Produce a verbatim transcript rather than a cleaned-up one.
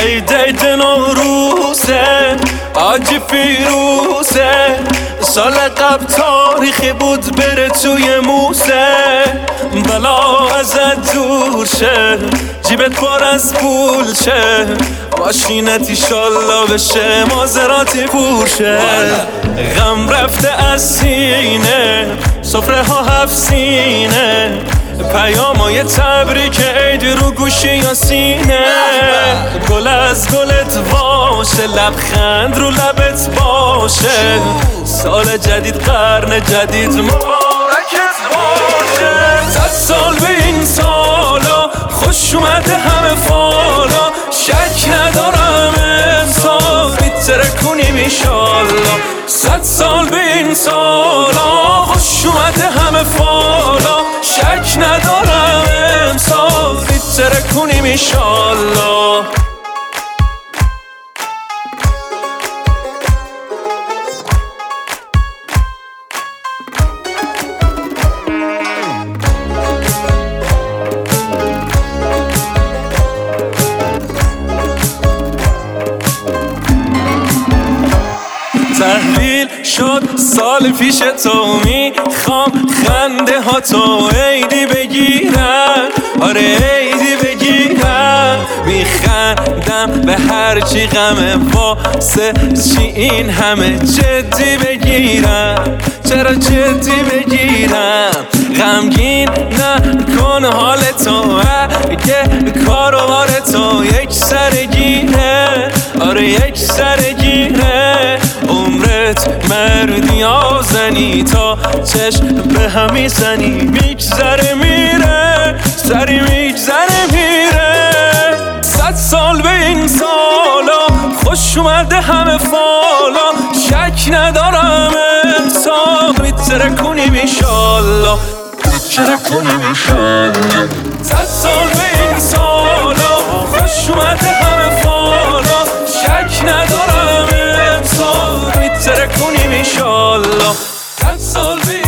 عید عید نوروزه آج فیروزه سال قبل تاریخی بود بره توی موزه بلا ازت دور شه جیبت پر از پول شه ماشینت ایشالله بشه مازراتی پوشه غم رفته از سینه سفره ها هفت سینه پیامای تبریک عید رو گوشی یا سینه گل از گلت باشه لبخند رو لبت باشه سال جدید قرن جدید مبارکت باشه صد سال به این سالا خوش اومده همه فالا شک ندارم امسال میتره کنیم ایشالله صد سال به این سالا خوش اومده همه فالا شک ندارم امسال میتره کنیم ایشالله تحویل شد سال پیش تو میخوام خنده ها تو عیدی بگیرم آره عیدی بگیرم میخندم به هرچی غمه واسه چی این همه جدی بگیرم چرا جدی بگیرم غمگین نکن حال تو اگه کاروبار تو یک سرگیره آره یک سرگیره عمرت مردی یا زنی تا چشم به همی زنی میگذره میره سری میگذره میره صد سال به این سالا خوش اومده همه فالا شک ندارم امسال میتره کنیم ایشالله میتره کنیم ایشالله صد سال به این سالا خوش اومده همه فالا شک ندارم امسال میتره کنیم ایشالله صد سال به